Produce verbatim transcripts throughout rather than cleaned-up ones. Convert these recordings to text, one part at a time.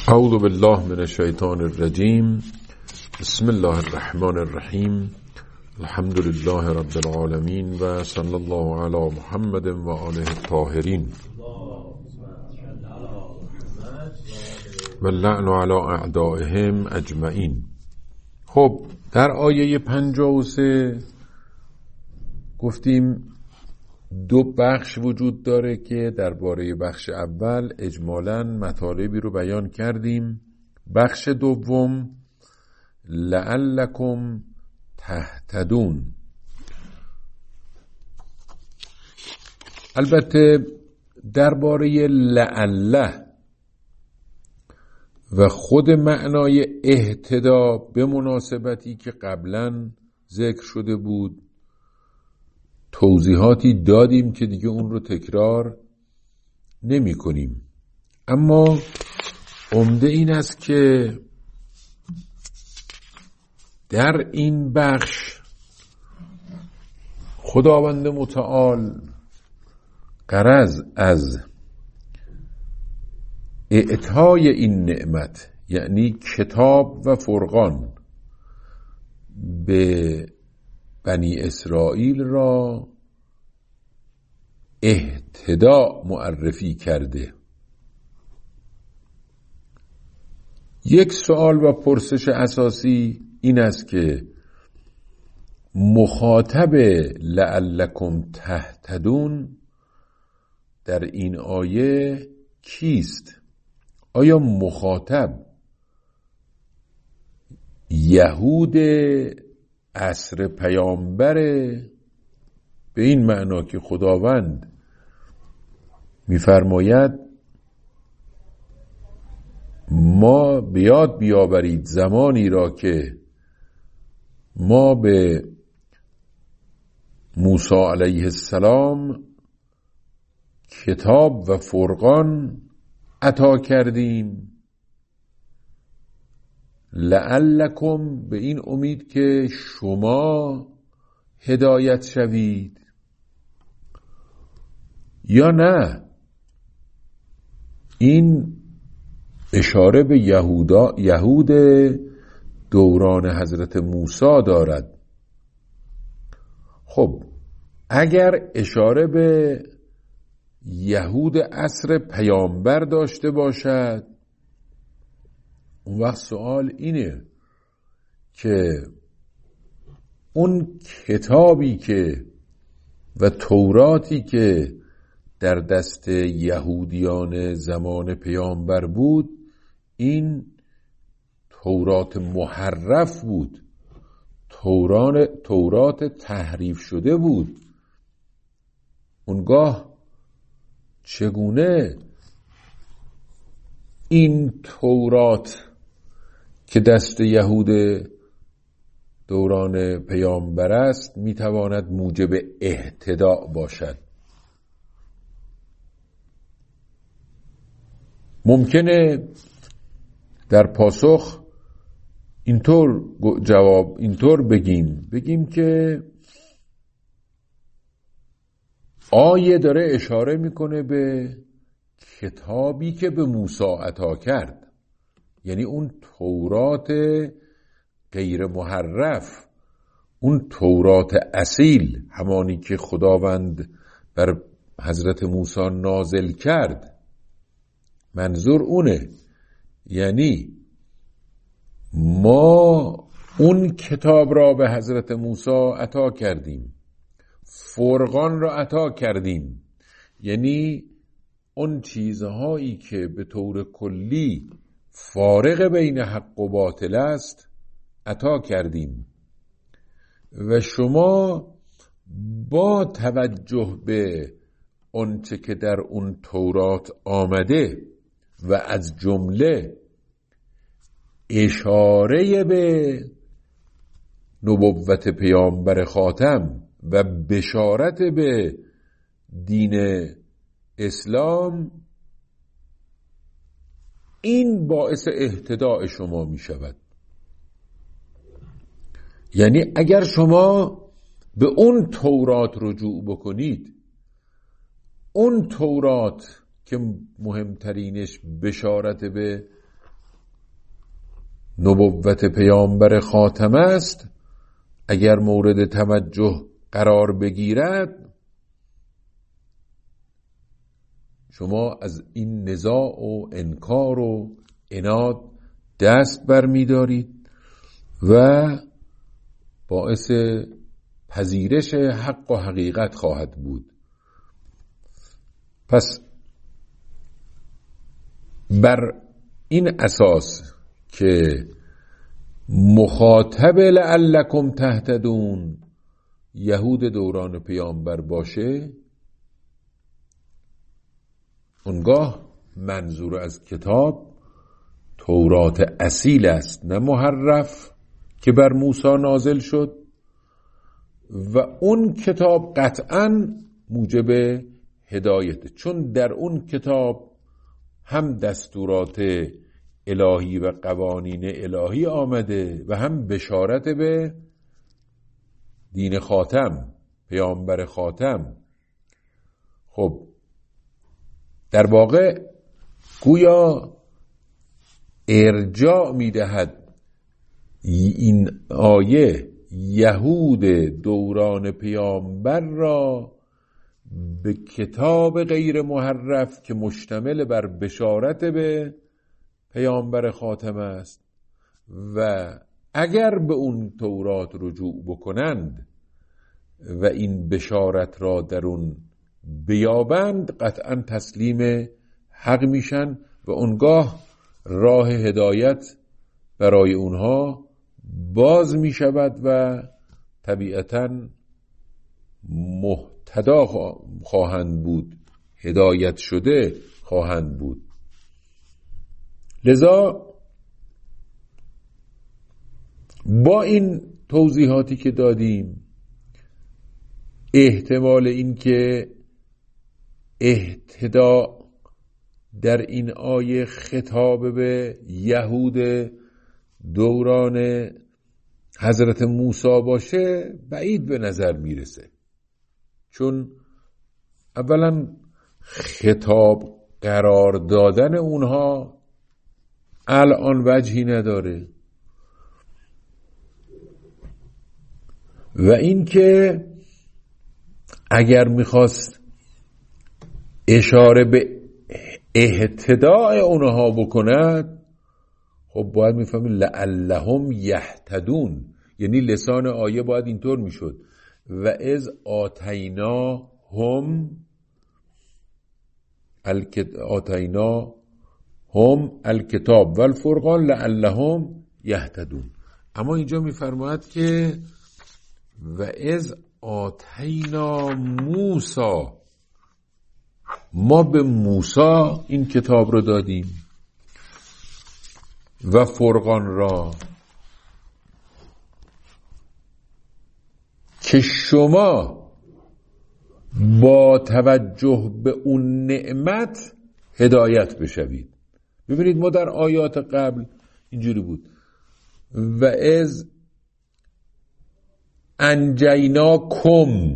اعوذ بالله من الشیطان الرجیم. بسم الله الرحمن الرحیم. الحمد لله رب العالمین و صلی الله علی محمد و آله الطاهرین و اللعن علی اعدائهم اجمعین. خب در آیه پنجاه و سه گفتیم دو بخش وجود داره که درباره بخش اول اجمالاً مطالبی رو بیان کردیم. بخش دوم لعلکم تهتدون. البته درباره لعله و خود معنای اهتدا به مناسبتی که قبلاً ذکر شده بود توضیحاتی دادیم که دیگه اون رو تکرار نمی کنیم. اما عمده این است که در این بخش خداوند متعال غرض از اعطای این نعمت یعنی کتاب و فرقان به بنی اسرائیل را اهتدا معرفی کرده. یک سوال و پرسش اساسی این است که مخاطب لعلکم تهتدون در این آیه کیست؟ آیا مخاطب یهود عصر پیامبره به این معنا که خداوند می‌فرماید ما بیاد بیاورید زمانی را که ما به موسی علیه السلام کتاب و فرقان عطا کردیم لعلکم به این امید که شما هدایت شوید، یا نه این اشاره به یهودا یهود دوران حضرت موسی دارد. خب اگر اشاره به یهود عصر پیامبر داشته باشد اون وقت سوال اینه که اون کتابی که و توراتی که در دست یهودیان زمان پیامبر بود این تورات محرف بود، توران تورات تحریف شده بود. اونگاه چگونه این تورات که دست یهود دوران پیامبر است میتواند موجب اهتداء باشد؟ ممکنه در پاسخ اینطور جواب اینطور بگیم بگیم که آیه داره اشاره میکنه به کتابی که به موسی عطا کرد، یعنی اون تورات غیر محرف، اون تورات اصیل، همانی که خداوند بر حضرت موسی نازل کرد. منظور اونه، یعنی ما اون کتاب را به حضرت موسی عطا کردیم، فرقان را عطا کردیم، یعنی اون چیزهایی که به طور کلی فارق بین حق و باطل است عطا کردیم و شما با توجه به آنچه که در اون تورات آمده و از جمله اشاره به نبوت پیامبر خاتم و بشارت به دین اسلام، این باعث اهتداء شما می شود. یعنی اگر شما به اون تورات رجوع بکنید، اون تورات که مهمترینش بشارت به نبوت پیامبر خاتم است اگر مورد توجه قرار بگیرد، شما از این نزاع و انکار و عناد دست برمی‌دارید و باعث پذیرش حق و حقیقت خواهد بود. پس بر این اساس که مخاطب لعلکم تهتدون یهود دوران پیامبر باشه، اونگاه منظور از کتاب تورات اصیل است، نه محرف که بر موسی نازل شد، و اون کتاب قطعاً موجب هدایت، چون در اون کتاب هم دستورات الهی و قوانین الهی آمده و هم بشارت به دین خاتم، پیامبر خاتم. خب در واقع گویا ارجاع میدهد این آیه یهود دوران پیامبر را به کتاب غیر محرف که مشتمل بر بشارت به پیامبر خاتم است، و اگر به اون تورات رجوع بکنند و این بشارت را در اون بیابند، قطعا تسلیم حق میشن و اونگاه راه هدایت برای اونها باز میشود و طبیعتاً مهتدا خواهند بود، هدایت شده خواهند بود. لذا با این توضیحاتی که دادیم، احتمال این که اهتدا در این آیه خطاب به یهود دوران حضرت موسی باشه بعید به نظر میرسه، چون اولا خطاب قرار دادن اونها الان وجهی نداره، و این که اگر میخواست اشاره به اهتداء اونها بکند، خب باید میفهمید لعلهم یهتدون، یعنی لسان آیه باید اینطور میشد و از آتینا هم آتینا هم الکتاب و الفرقان لعلهم یهتدون. اما اینجا میفرماید که و از آتینا موسی، ما به موسی این کتاب رو دادیم و فرقان را، که شما با توجه به اون نعمت هدایت بشوید. ببینید ما در آیات قبل اینجوری بود و از انجیناکم،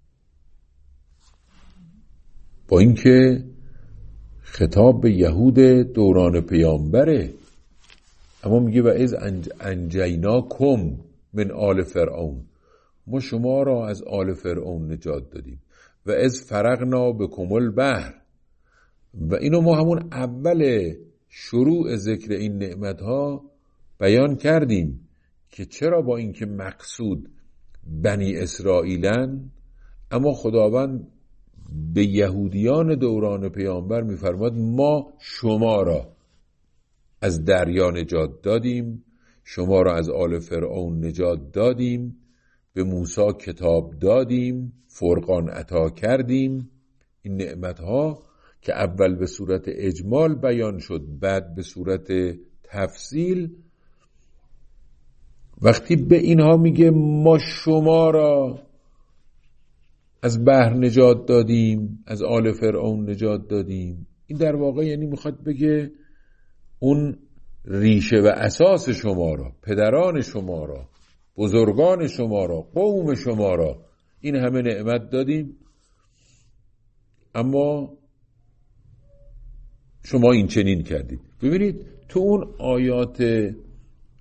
با اینکه خطاب به یهود دوران پیامبره، اما میگه و از انجیناکم من آل فرعون، ما شما را از آل فرعون نجات دادیم، و از فرقنا بکم البحر، و اینو ما همون اول شروع ذکر این نعمتها بیان کردیم که چرا با اینکه مقصود بنی اسرائیلن، اما خداوند به یهودیان دوران پیامبر میفرماد ما شما را از دریا نجات دادیم، شما را از آل فرعون نجات دادیم، به موسی کتاب دادیم، فرقان عطا کردیم. این نعمتها که اول به صورت اجمال بیان شد، بعد به صورت تفصیل، وقتی به اینها میگه ما شما را از بحر نجات دادیم، از آل فرعون نجات دادیم، این در واقع یعنی میخواد بگه اون ریشه و اساس شما را، پدران شما را، بزرگان شما را، قوم شما را این همه نعمت دادیم، اما شما این چنین کردید. ببینید تو اون آیات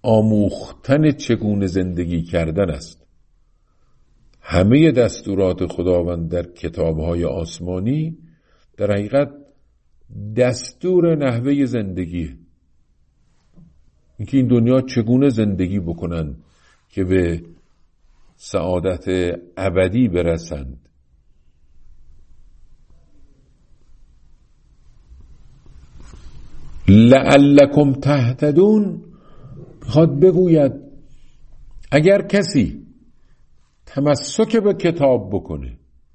آموختن چگونه زندگی کردن است. همه دستورات خداوند در کتاب‌های آسمانی در حقیقت دستور نحوه زندگی، اینکه این دنیا چگونه زندگی بکنن که به سعادت ابدی برسند. لعلکم تهتدون میخواد بگوید اگر کسی تمسک به کتاب بکنه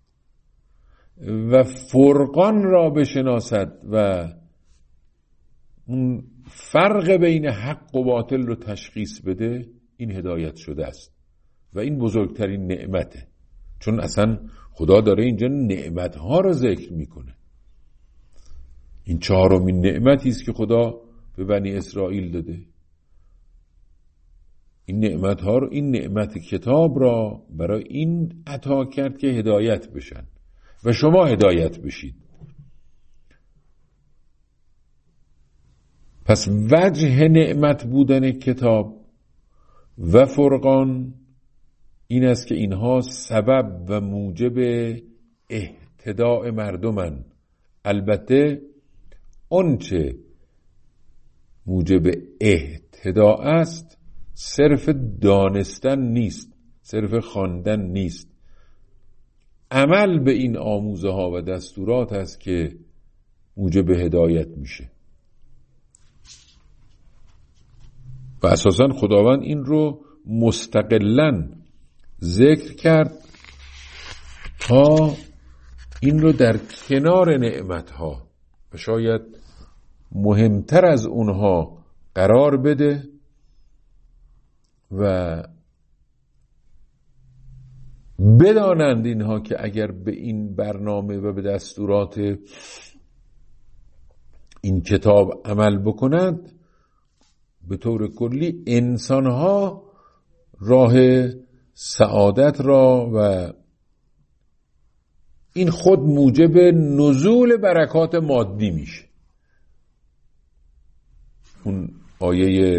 و فرقان را بشناسد و اون فرق بین حق و باطل رو تشخیص بده، این هدایت شده است و این بزرگترین نعمته. چون اصلا خدا داره اینجا نعمتها رو ذکر میکنه. این چهارمین نعمتی است که خدا به بنی اسرائیل داده. این نعمتها رو، این نعمت کتاب را برای این عطا کرد که هدایت بشن و شما هدایت بشید. پس وجه نعمت بودن کتاب و فرقان این است که اینها سبب و موجب اهتداء مردمن. البته آنچه موجب اهتداء است صرف دانستن نیست، صرف خواندن نیست. عمل به این آموزه ها و دستورات است که موجب هدایت میشه و اساساً خداوند این رو مستقلاً ذکر کرد تا این رو در کنار نعمتها و شاید مهمتر از اونها قرار بده و بدانند اینها که اگر به این برنامه و به دستورات این کتاب عمل بکنند، به طور کلی انسانها راه سعادت را و این خود موجب نزول برکات مادی میشه. اون آیه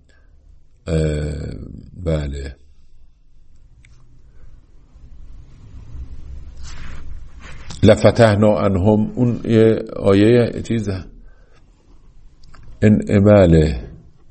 بله لفتحنا عنهم، اون آیه چیز ان بله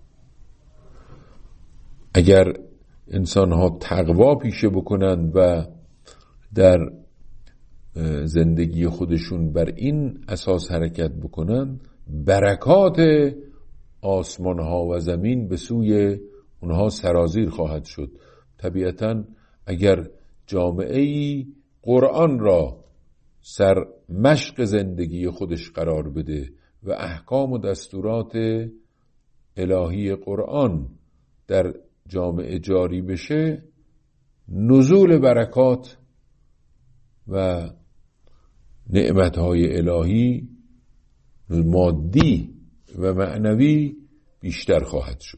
اگر انسان ها تقوا پیشه بکنند و در زندگی خودشون بر این اساس حرکت بکنند، برکات آسمان ها و زمین به سوی اونها سرازیر خواهد شد. طبیعتاً اگر جامعه‌ای قرآن را سر مشق زندگی خودش قرار بده و احکام و دستورات الهی قرآن در جامعه جاری بشه، نزول برکات و نعمتهای الهی مادی و معنوی بیشتر خواهد شد.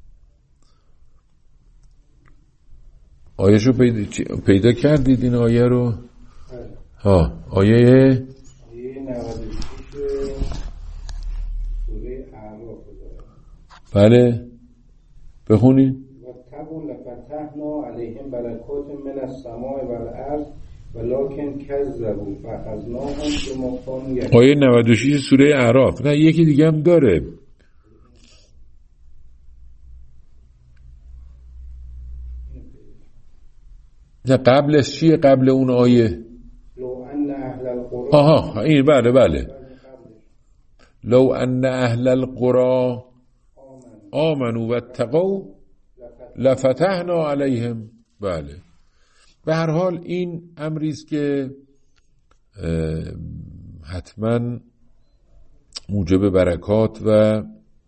آیه شو پیدا, پیدا کردید این آیه رو؟ ها آیه آیه نود و شش سوره اعراف. بله بخونید. و تبو لفتحنا علیهم برکات من السماء والارض ولکن کذبوا فاخذناهم بما كانوا یکسبون. آیه نود و شش سوره اعراف. نه یکی دیگه هم داره. نه قبلش چیه؟ قبل اون آیه لو ان اهل القرى. آها این بله بله لو ان اهل القرى آمنوا واتقوا لفتحنا علیهم. بله به هر حال این امری است که حتما موجب برکات و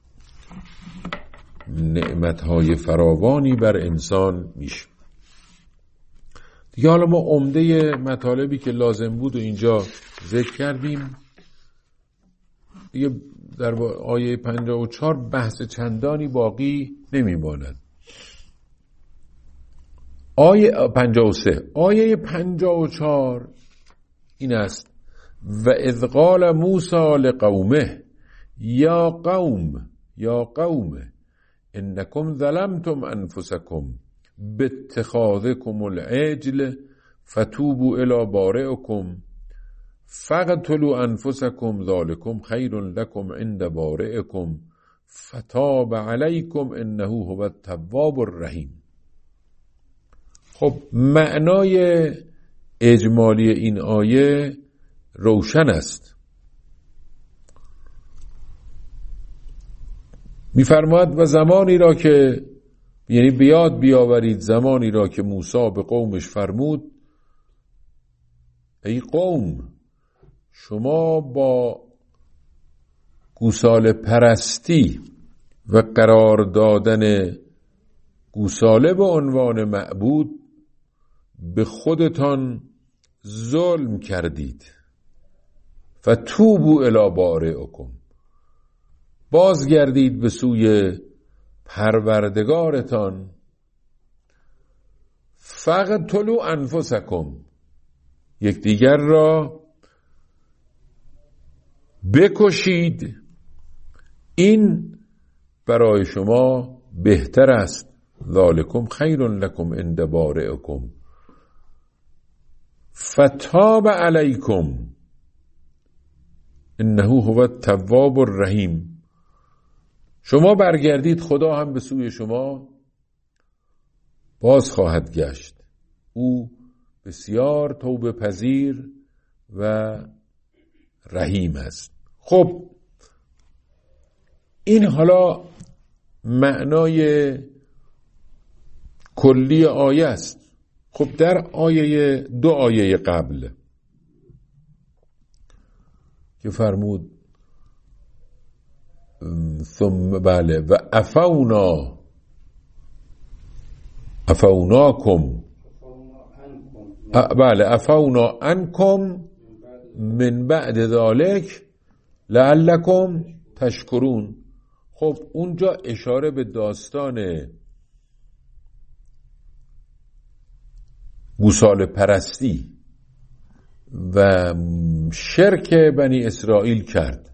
نعمتهای فراوانی بر انسان میشه. دیگه حالا ما عمده مطالبی که لازم بود و اینجا ذکر کردیم. دیگه در آیه پنجاه و چهار بحث چندانی باقی نمیماند. آیه پنجاه و سه آیه پنجاه و چهار این است: و اذ قال موسی لقومه یا قوم یا قوم انکم ظلمتم انفسکم باتخاذکم العجل فتوبوا الی بارئکم فاقتلوا انفسکم ذلکم خیر لکم عند بارئکم فتاب علیکم انه هو التواب الرحیم. خب معنای اجمالی این آیه روشن است. می‌فرماید و زمانی را که، یعنی بیاد بیاورید زمانی را که موسی به قومش فرمود ای قوم شما با گوساله پرستی و قرار دادن گوساله به عنوان معبود به خودتان ظلم کردید. فتوبوا الی بارئکم، بازگردید به سوی پروردگارتان. فاقتلوا انفسکم، یکدیگر را بکشید، این برای شما بهتر است. ذالکم خیر لکم عند بارئکم فتاب علیکم انه هو التواب الرحیم. شما برگردید، خدا هم به سوی شما باز خواهد گشت، او بسیار توبه پذیر و رحیم است. خب این حالا معنای کلی آیه است. خب در آیه دو آیه قبل که فرمود ثم بله و عفونا عفوناکم بله عفونا عنکم من بعد ذلک لعلکم تشکرون. خب اونجا اشاره به داستان گوساله پرستی و شرک بنی اسرائیل کرد.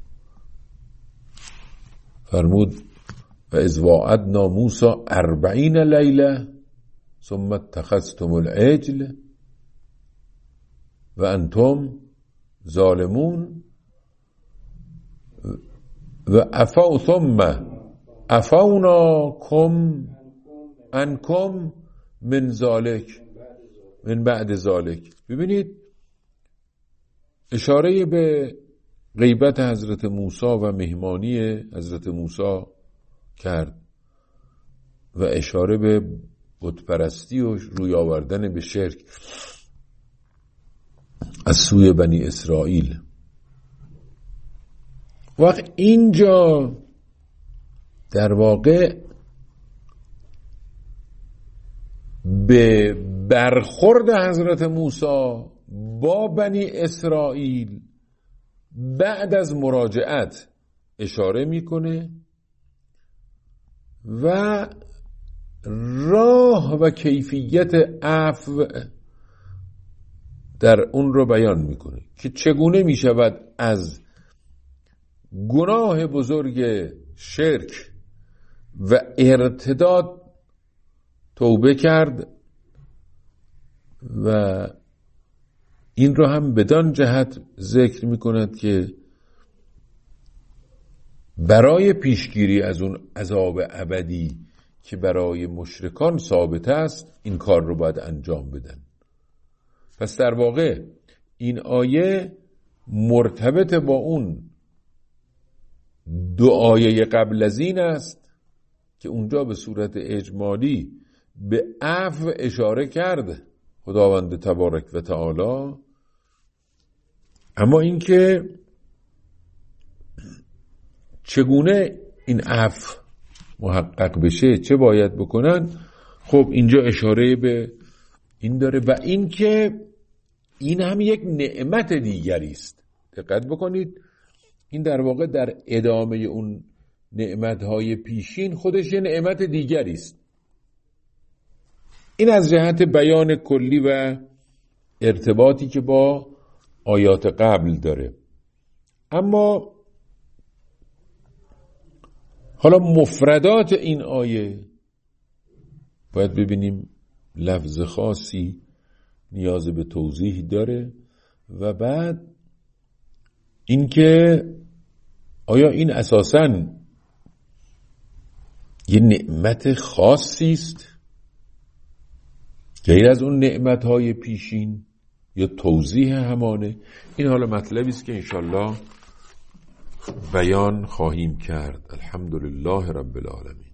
فرمود و اذ واعدنا موسی اربعین لیله ثم اتخذتم العجل و انتم ظالمون و عفو ثم عفوناکم عنکم من ذلک من بعد ذلک. ببینید اشاره به غیبت حضرت موسی و مهمانی حضرت موسی کرد و اشاره به بت پرستی و روی آوردن به شرک از سوی بنی اسرائیل. وقت اینجا در واقع به برخورد حضرت موسی با بنی اسرائیل بعد از مراجعت اشاره میکنه و راه و کیفیت عفو در اون رو بیان میکنه که چگونه میشود از گناه بزرگ شرک و ارتداد توبه کرد و این رو هم بدان جهت ذکر میکند که برای پیشگیری از اون عذاب ابدی که برای مشرکان ثابت است این کار رو باید انجام بدن. پس در واقع این آیه مرتبط با اون دو آیه قبل از این است که اونجا به صورت اجمالی به عفو اشاره کرد خداوند تبارک و تعالی، اما اینکه چگونه این عفو محقق بشه، چه باید بکنن، خب اینجا اشاره به این داره و این که این هم یک نعمت دیگری است. دقت بکنید این در واقع در ادامه اون نعمتهای پیشین خودش یه نعمت دیگری است. این از جهت بیان کلی و ارتباطی که با آیات قبل داره. اما حالا مفردات این آیه باید ببینیم لفظ خاصی نیاز به توضیح داره و بعد اینکه آیا این اساساً یه نعمت خاصی است غیر از اون نعمت‌های پیشین یا توضیح همانه؟ این حالا مطلبی است که انشالله بیان خواهیم کرد. الحمدلله رب العالمین.